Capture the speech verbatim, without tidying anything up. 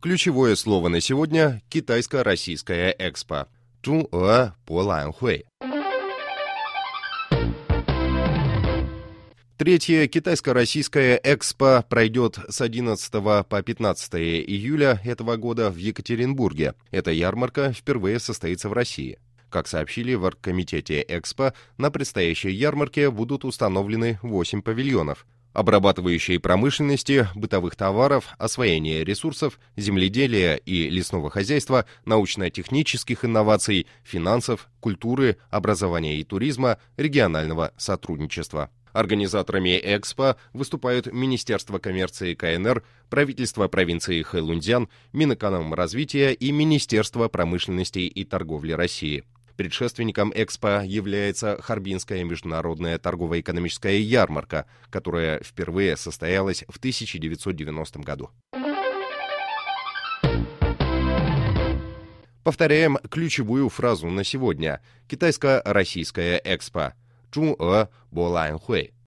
Ключевое слово на сегодня – китайско-российская экспо. Чун'э Боланхуэй. Третье китайско-российская экспо пройдет с одиннадцатого по пятнадцатое июля этого года в Екатеринбурге. Эта ярмарка впервые состоится в России. Как сообщили в оргкомитете экспо, на предстоящей ярмарке будут установлены восемь павильонов: обрабатывающей промышленности, бытовых товаров, освоения ресурсов, земледелия и лесного хозяйства, научно-технических инноваций, финансов, культуры, образования и туризма, регионального сотрудничества. Организаторами экспо выступают Министерство коммерции ка эн эр, правительство провинции Хэйлунцзян, Минэкономразвития и Министерство промышленности и торговли России. Предшественником экспо является Харбинская международная торгово-экономическая ярмарка, которая впервые состоялась в тысяча девятьсот девяностом году. Повторяем ключевую фразу на сегодня. Китайско-российская экспо. Чун'э Боланхуэй.